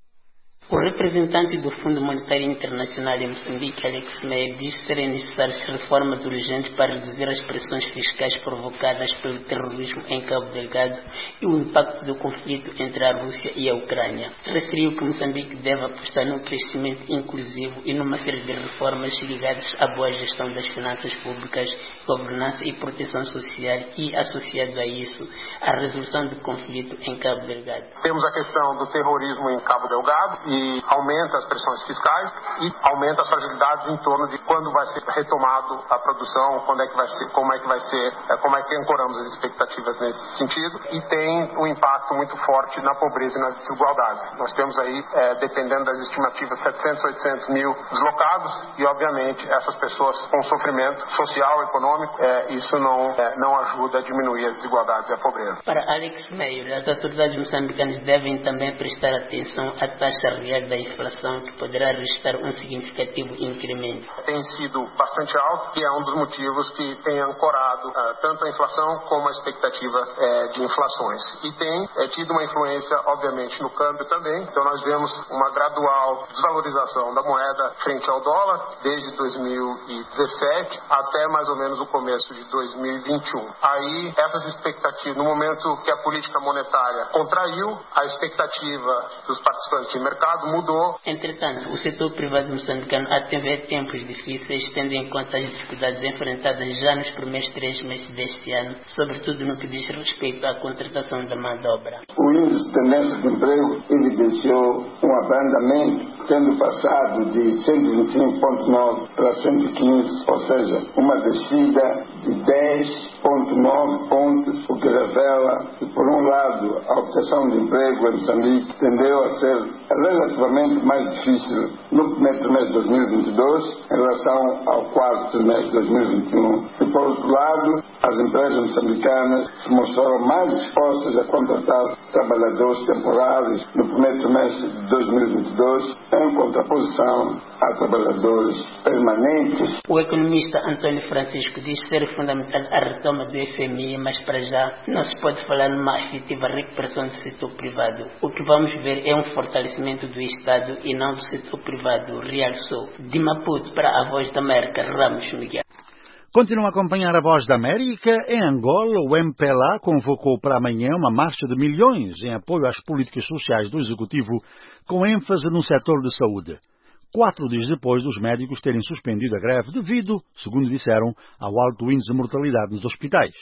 O representante do Fundo Monetário Internacional em Moçambique, Alex Meyer, diz serem necessárias reformas urgentes para reduzir as pressões fiscais provocadas pelo terrorismo em Cabo Delgado e o impacto do conflito entre a Rússia e a Ucrânia. Referiu que Moçambique deve apostar no crescimento inclusivo e numa série de reformas ligadas à boa gestão das finanças públicas, governança e proteção social e, associado a isso, a resolução do conflito em Cabo Delgado. Temos a questão do terrorismo em Cabo Delgado e aumenta as pressões fiscais e aumenta as fragilidades em torno de quando vai ser retomado a produção, quando é que vai ser, como é que vai ser, como é que ancoramos as expectativas nesse sentido, e tem um impacto muito forte na pobreza e nas desigualdades. Nós temos aí, é, dependendo das estimativas, setecentos, oitocentos mil deslocados e, obviamente, essas pessoas com sofrimento social, econômico, é, isso não, é, não ajuda a diminuir as desigualdades e a pobreza. Para Alex Meyer, as autoridades moçambicanas devem também prestar atenção à taxa real da inflação, que poderá registrar um significativo incremento. Tem sido bastante alto e é um dos motivos que tem ancorado uh, tanto a inflação como a expectativa uh, de inflações. E tem uh, tido uma influência, obviamente, no câmbio também. Então nós vemos uma gradual desvalorização da moeda frente ao dólar desde dois mil e dezessete até mais ou menos o começo de dois mil e vinte e um. Aí essas expectativas, no momento que a política monetária contraiu, a expectativa dos participantes de mercado mudou. Entretanto, o setor privado moçambicano atende tempos difíceis, tendo em conta as dificuldades enfrentadas já nos primeiros três meses deste ano, sobretudo no que diz respeito à contratação da mão de obra. O índice de tendência de emprego evidenciou um abrandamento, tendo passado de cento e vinte e cinco vírgula nove para cento e quinze, ou seja, uma descida de dez vírgula nove pontos, o que revela que, por um lado, a obtenção de emprego em Moçambique tendeu a ser relativamente mais difícil no primeiro trimestre de dois mil e vinte e dois em relação ao quarto trimestre de dois mil e vinte e um. E, por outro lado, as empresas moçambicanas se mostraram mais dispostas a contratar trabalhadores temporários no primeiro trimestre de dois mil e vinte e dois, em contraposição a trabalhadores permanentes. O economista Antônio Francisco diz ser fundamental a retoma do F M I, mas para já não se pode falar numa efetiva recuperação do setor privado. O que vamos ver é um fortalecimento do Estado e não do setor privado, realçou. De Maputo para a Voz da América, Ramos Miguel. Continua a acompanhar a Voz da América. Em Angola, o M P L A convocou para amanhã uma marcha de milhões em apoio às políticas sociais do Executivo, com ênfase no setor de saúde. Quatro dias depois dos médicos terem suspendido a greve devido, segundo disseram, ao alto índice de mortalidade nos hospitais.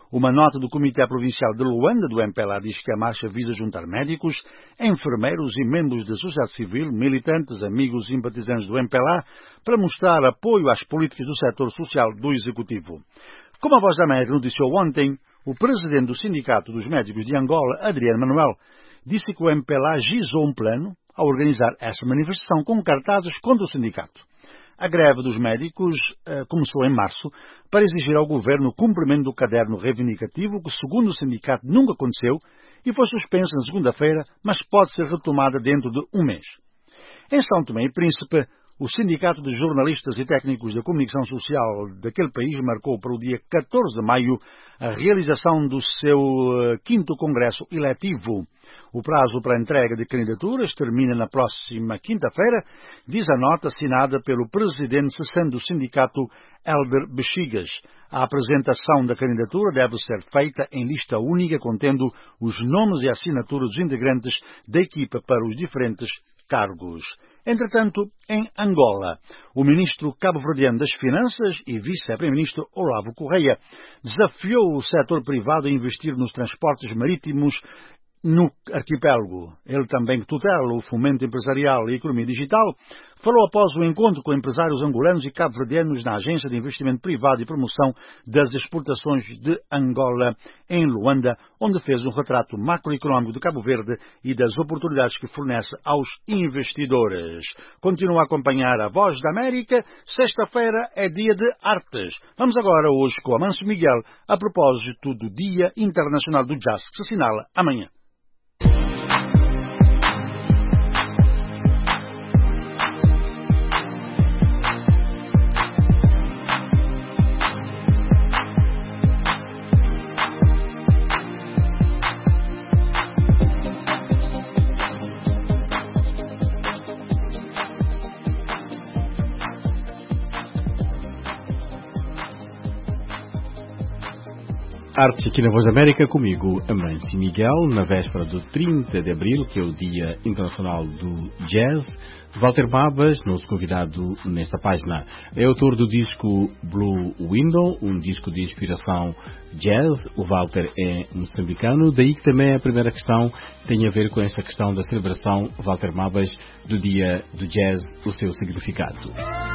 Uma nota do Comitê Provincial de Luanda, do M P L A, diz que a marcha visa juntar médicos, enfermeiros e membros da sociedade civil, militantes, amigos e simpatizantes do M P L A, para mostrar apoio às políticas do setor social do Executivo. Como a Voz da América noticiou ontem, o presidente do Sindicato dos Médicos de Angola, Adriano Manuel, disse que o M P L A agizou um plano a organizar essa manifestação com cartazes contra o sindicato. A greve dos médicos eh, começou em março para exigir ao governo o cumprimento do caderno reivindicativo, que, segundo o sindicato, nunca aconteceu e foi suspensa na segunda-feira, mas pode ser retomada dentro de um mês. Em São Tomé e Príncipe, o Sindicato de Jornalistas e Técnicos da Comunicação Social daquele país marcou para o dia catorze de maio a realização do seu uh, quinto Congresso Eletivo. O prazo para a entrega de candidaturas termina na próxima quinta-feira, diz a nota assinada pelo presidente cessante do sindicato, Helder Bexigas. A apresentação da candidatura deve ser feita em lista única, contendo os nomes e assinaturas dos integrantes da equipa para os diferentes cargos. Entretanto, em Angola, o ministro cabo-verdiano das Finanças e vice-primeiro-ministro Olavo Correia desafiou o setor privado a investir nos transportes marítimos no arquipélago. Ele também tutela o fomento empresarial e a economia digital. Falou após o encontro com empresários angolanos e cabo-verdianos na Agência de Investimento Privado e Promoção das Exportações de Angola, em Luanda, onde fez um retrato macroeconómico de Cabo Verde e das oportunidades que fornece aos investidores. Continua a acompanhar a Voz da América. Sexta-feira é dia de artes. Vamos agora hoje com Amâncio Miguel a propósito do Dia Internacional do Jazz, que se assinala amanhã. Artes aqui na Voz da América, comigo, Amâncio Miguel, na véspera do trinta de abril, que é o Dia Internacional do Jazz. Walter Babas, nosso convidado nesta página, é autor do disco Blue Window, um disco de inspiração jazz. O Walter é moçambicano, daí que também a primeira questão tem a ver com esta questão da celebração, Walter Babas, do Dia do Jazz, o seu significado.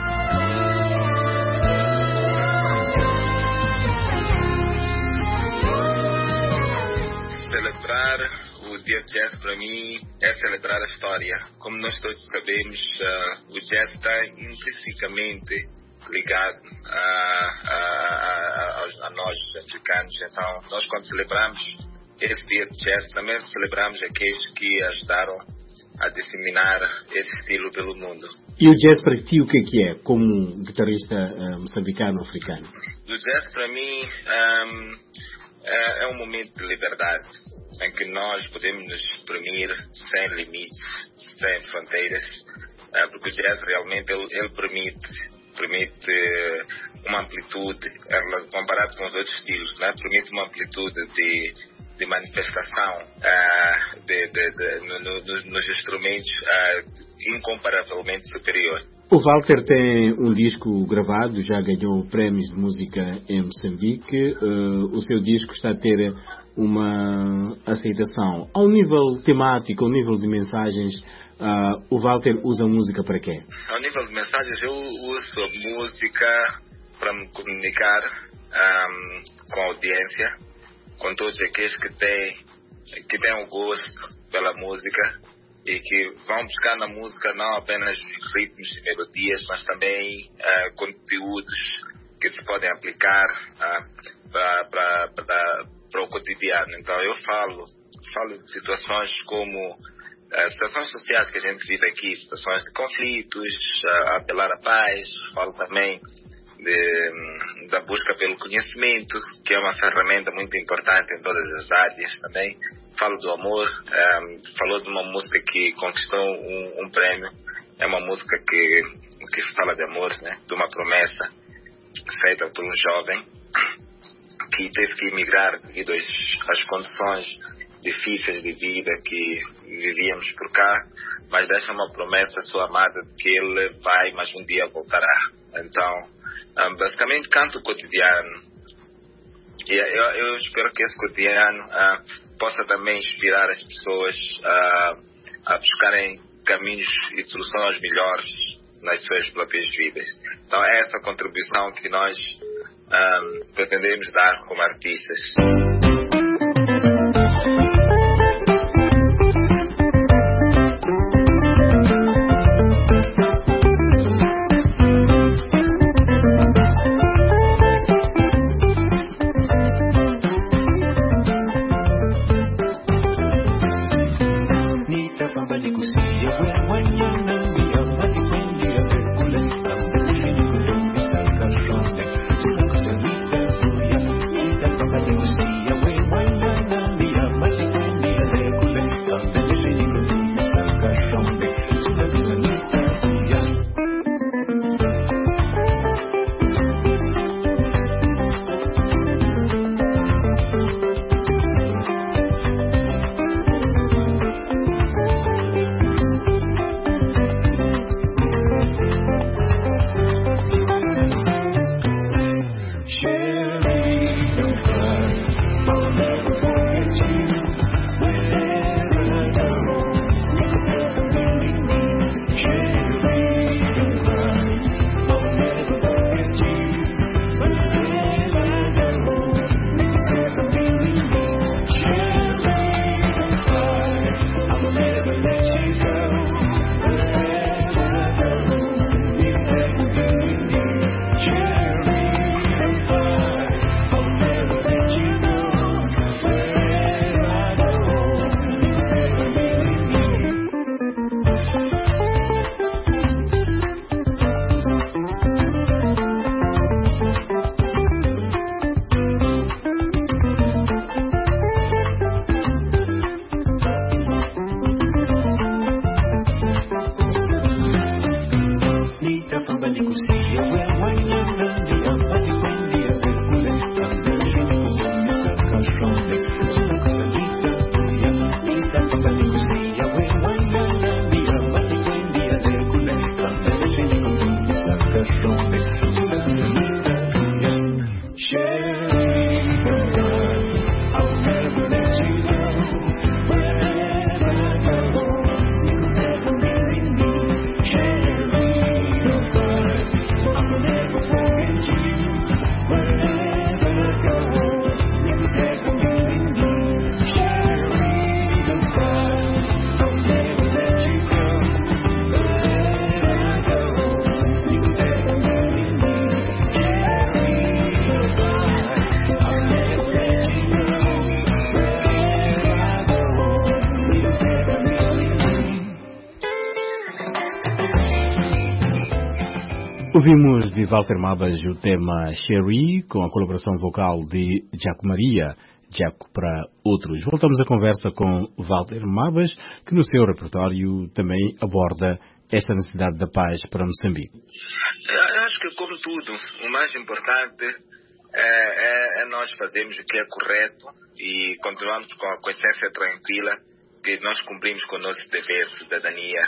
O Dia do Jazz, para mim, é celebrar a história. Como nós todos sabemos, uh, o jazz está intrinsecamente ligado a, a, a, a nós, africanos. Então, nós quando celebramos esse Dia do Jazz, também celebramos aqueles que ajudaram a disseminar esse estilo pelo mundo. E o jazz para ti, o que é que é, como guitarrista uh, moçambicano-africano? O jazz, para mim, um, é, é um momento de liberdade, em que nós podemos nos exprimir sem limites, sem fronteiras, porque o jazz realmente ele, ele permite, permite uma amplitude, comparado com os outros estilos, né? Permite uma amplitude de, de manifestação uh, de, de, de, no, no, nos instrumentos uh, incomparavelmente superior. O Walter tem um disco gravado, já ganhou prémios de música em Moçambique. Uh, o seu disco está a ter uma aceitação. Ao nível temático, ao nível de mensagens, uh, o Walter usa música para quê? Ao nível de mensagens, eu uso a música para me comunicar um, com a audiência, com todos aqueles que têm, que têm o gosto pela música e que vão buscar na música não apenas ritmos e melodias, mas também uh, conteúdos que se podem aplicar uh, para para o cotidiano. Então eu falo, falo de situações como uh, situações sociais que a gente vive aqui, situações de conflitos, uh, apelar à paz. Falo também de, da busca pelo conhecimento, que é uma ferramenta muito importante em todas as áreas também. Falo do amor, um, falou de uma música que conquistou um, um prêmio. É uma música que, que fala de amor, né? De uma promessa feita por um jovem que teve que emigrar devido às, às condições difíceis de vida que vivíamos por cá, mas deixa uma promessa à sua amada de que ele vai, mas um dia voltará. Então, basicamente canto o cotidiano E eu, eu espero que esse cotidiano uh, possa também inspirar as pessoas uh, a buscarem caminhos e soluções melhores nas suas próprias vidas. Então é essa contribuição que nós um, pretendemos dar como artistas. Ouvimos de Walter Mabas o tema Sherry, com a colaboração vocal de Jaco Maria, Jaco para outros. Voltamos a conversa com Walter Mabas, que no seu repertório também aborda esta necessidade da paz para Moçambique. Eu acho que, como tudo, o mais importante é, é, é nós fazermos o que é correto e continuarmos com a consciência tranquila que nós cumprimos com o nosso dever de cidadania.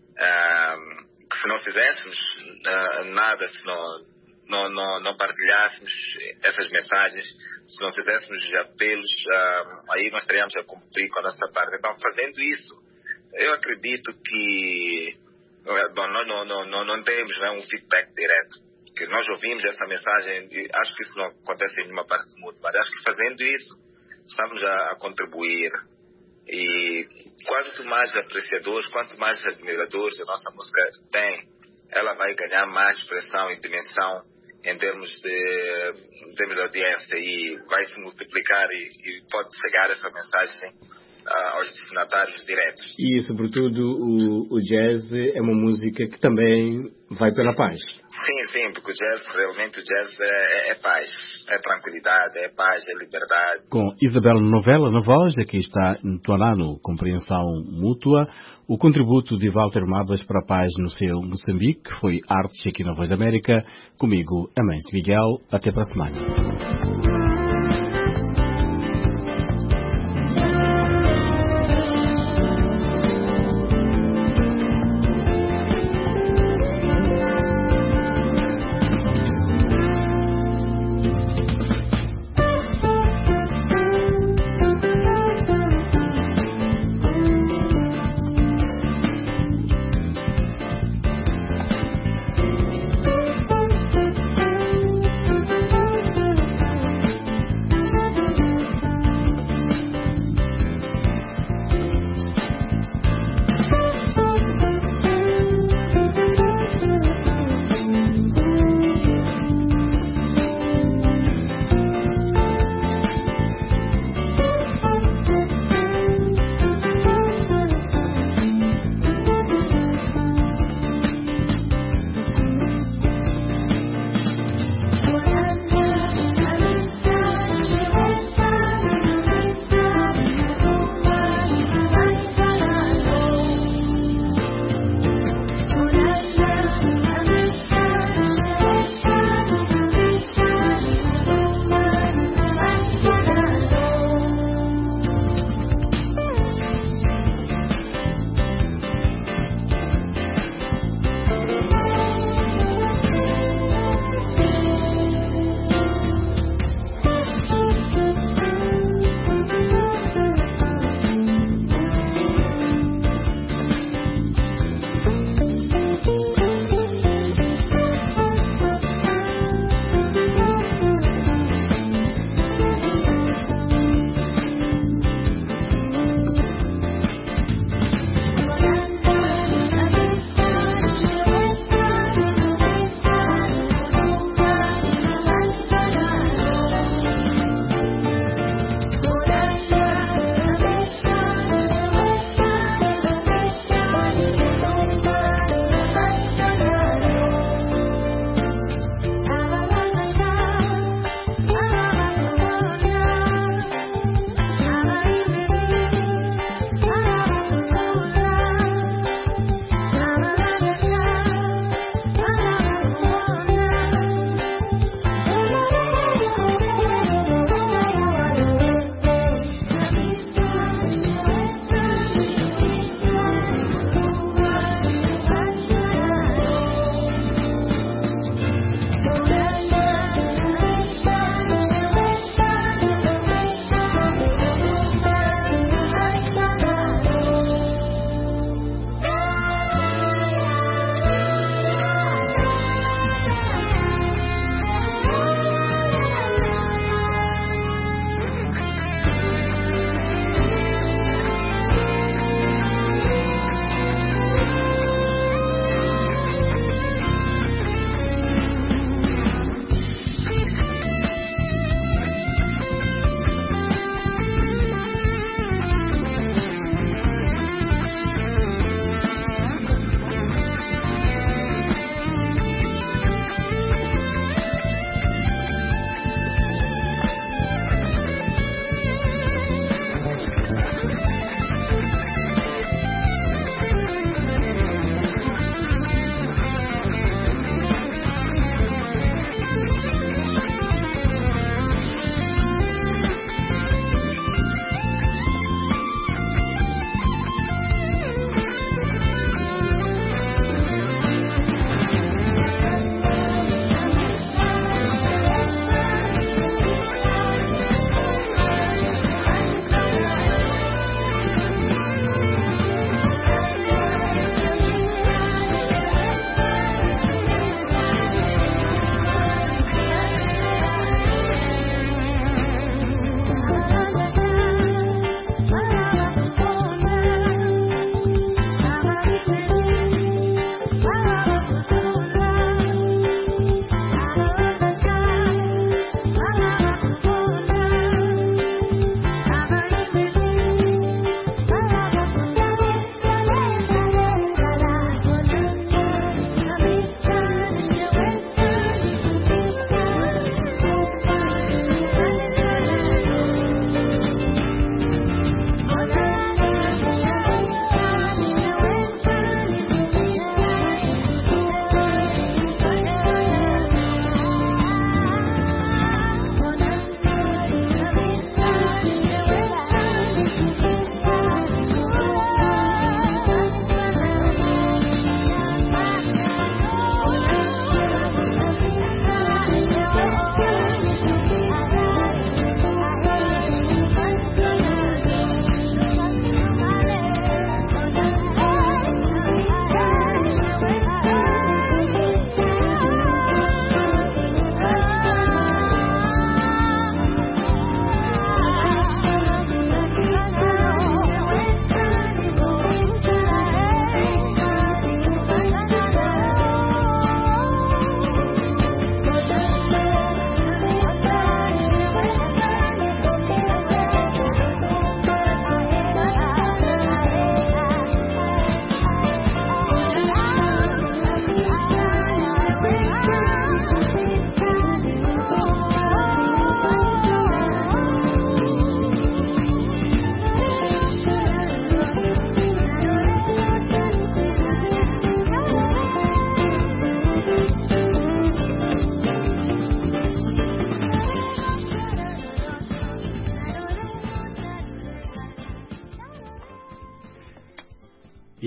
Um, que se não fizéssemos uh, nada, se não, não, não, não partilhássemos essas mensagens, se não fizéssemos apelos, uh, aí nós teríamos a cumprir com a nossa parte. Então, fazendo isso, eu acredito que uh, bom, nós não, não, não, não temos né, um feedback direto. Que nós ouvimos essa mensagem, e acho que isso não acontece em nenhuma parte do mundo, mas acho que fazendo isso, estamos a, a contribuir. E quanto mais apreciadores, quanto mais admiradores a nossa música tem, ela vai ganhar mais expressão e dimensão em termos de, em termos de audiência e vai se multiplicar e, e pode chegar essa mensagem uh, aos destinatários diretos. E, sobretudo, o, o jazz é uma música que também vai pela paz. Sim, sim, porque o jazz, realmente o jazz é, é, é paz, é tranquilidade, é paz, é liberdade. Com Isabel Novella na voz, aqui está Ntualano, compreensão mútua, o contributo de Walter Mabas para a paz no seu Moçambique, que foi Artes aqui na Voz da América, comigo, Amâncio Miguel, até para a semana.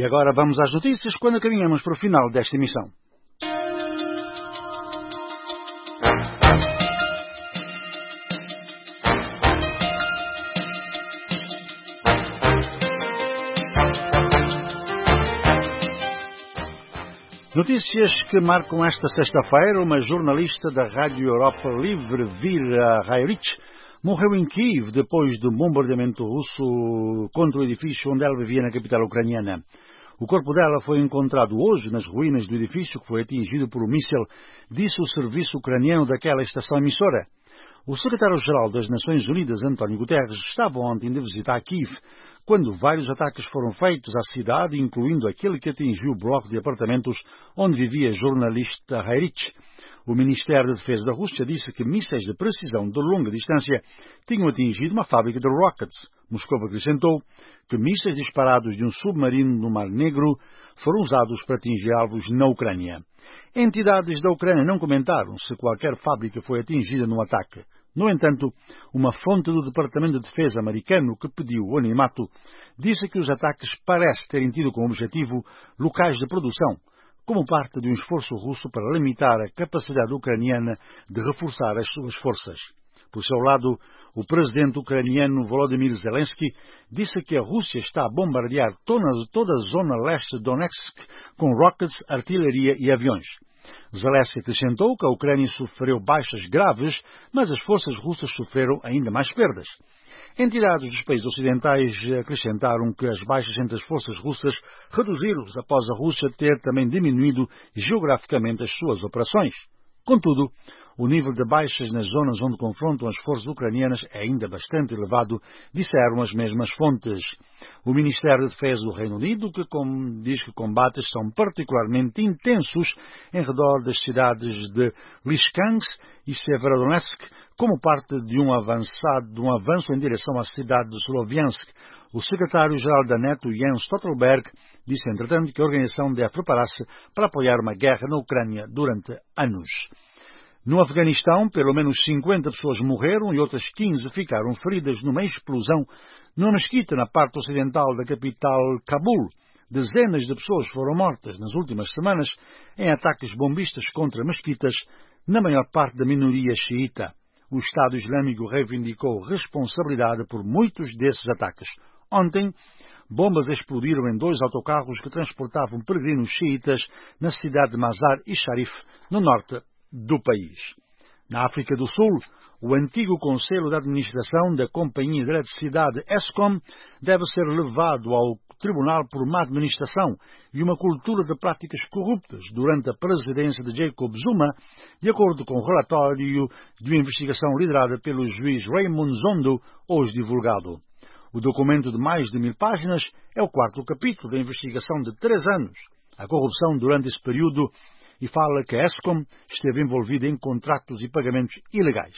E agora vamos às notícias quando caminhamos para o final desta emissão. Notícias que marcam esta sexta-feira. Uma jornalista da Rádio Europa Livre, Vera Hayrich, morreu em Kiev depois do bombardeamento russo contra o edifício onde ela vivia na capital ucraniana. O corpo dela foi encontrado hoje nas ruínas do edifício que foi atingido por um míssil, disse o serviço ucraniano daquela estação emissora. O secretário-geral das Nações Unidas, António Guterres, estava ontem de visita a Kiev, quando vários ataques foram feitos à cidade, incluindo aquele que atingiu o bloco de apartamentos onde vivia a jornalista Hayrich. O Ministério da Defesa da Rússia disse que mísseis de precisão de longa distância tinham atingido uma fábrica de rockets. Moscou acrescentou que mísseis disparados de um submarino no Mar Negro foram usados para atingir alvos na Ucrânia. Entidades da Ucrânia não comentaram se qualquer fábrica foi atingida no ataque. No entanto, uma fonte do Departamento de Defesa americano que pediu o anonimato disse que os ataques parecem terem tido como objetivo locais de produção, como parte de um esforço russo para limitar a capacidade ucraniana de reforçar as suas forças. Por seu lado, o presidente ucraniano Volodymyr Zelensky disse que a Rússia está a bombardear toda, toda a zona leste de Donetsk com rockets, artilharia e aviões. Zelensky acrescentou que a Ucrânia sofreu baixas graves, mas as forças russas sofreram ainda mais perdas. Entidades dos países ocidentais acrescentaram que as baixas entre as forças russas reduziram-se após a Rússia ter também diminuído geograficamente as suas operações. Contudo, o nível de baixas nas zonas onde confrontam as forças ucranianas é ainda bastante elevado, disseram as mesmas fontes. O Ministério da Defesa do Reino Unido que com, diz que combates são particularmente intensos em redor das cidades de Lysychansk e Severodonetsk, como parte de um, avançado, de um avanço em direção à cidade de Sloviansk. O secretário-geral da NATO, Jens Stoltenberg, disse, entretanto, que a organização deve preparar-se para apoiar uma guerra na Ucrânia durante anos. No Afeganistão, pelo menos cinquenta pessoas morreram e outras quinze ficaram feridas numa explosão numa mesquita na parte ocidental da capital Cabul. Dezenas de pessoas foram mortas nas últimas semanas em ataques bombistas contra mesquitas, na maior parte da minoria xiita. O Estado Islâmico reivindicou responsabilidade por muitos desses ataques. Ontem, bombas explodiram em dois autocarros que transportavam peregrinos xiitas na cidade de Mazar-e-Sharif, no norte do país. Na África do Sul, o antigo Conselho de Administração da Companhia de Eletricidade ESCOM deve ser levado ao Tribunal por má administração e uma cultura de práticas corruptas durante a presidência de Jacob Zuma, de acordo com o relatório de uma investigação liderada pelo juiz Raymond Zondo, hoje divulgado. O documento de mais de mil páginas é o quarto capítulo da investigação de três anos. A corrupção durante esse período e fala que a ESCOM esteve envolvida em contratos e pagamentos ilegais.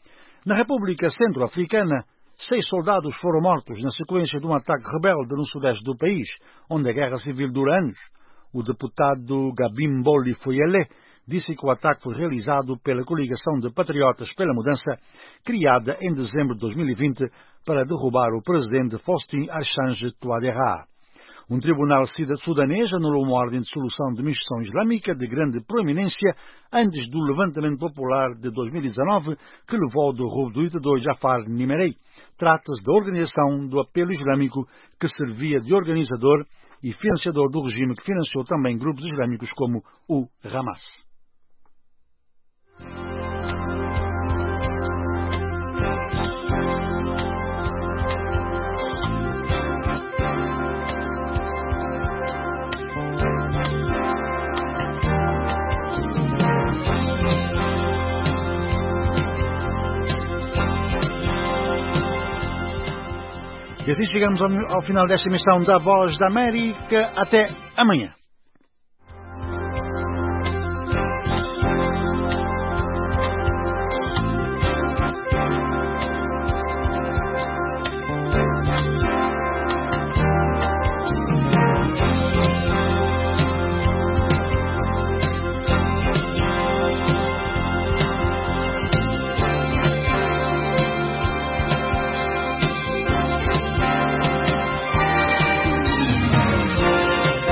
Na República Centro-Africana, seis soldados foram mortos na sequência de um ataque rebelde no sudeste do país, onde a guerra civil dura anos. O deputado Gabim Boli Foyele disse que o ataque foi realizado pela Coligação de Patriotas pela Mudança, criada em dezembro de dois mil e vinte para derrubar o presidente Faustin Archange Touadéra. Um tribunal sudanês anulou uma ordem de solução de missão islâmica de grande proeminência antes do levantamento popular de dois mil e dezanove que levou ao derrubo do ditador Jafar Nimerei. Trata-se da organização do apelo islâmico que servia de organizador e financiador do regime que financiou também grupos islâmicos como o Hamas. E assim chegamos ao, ao final desta emissão da Voz da América. Até amanhã.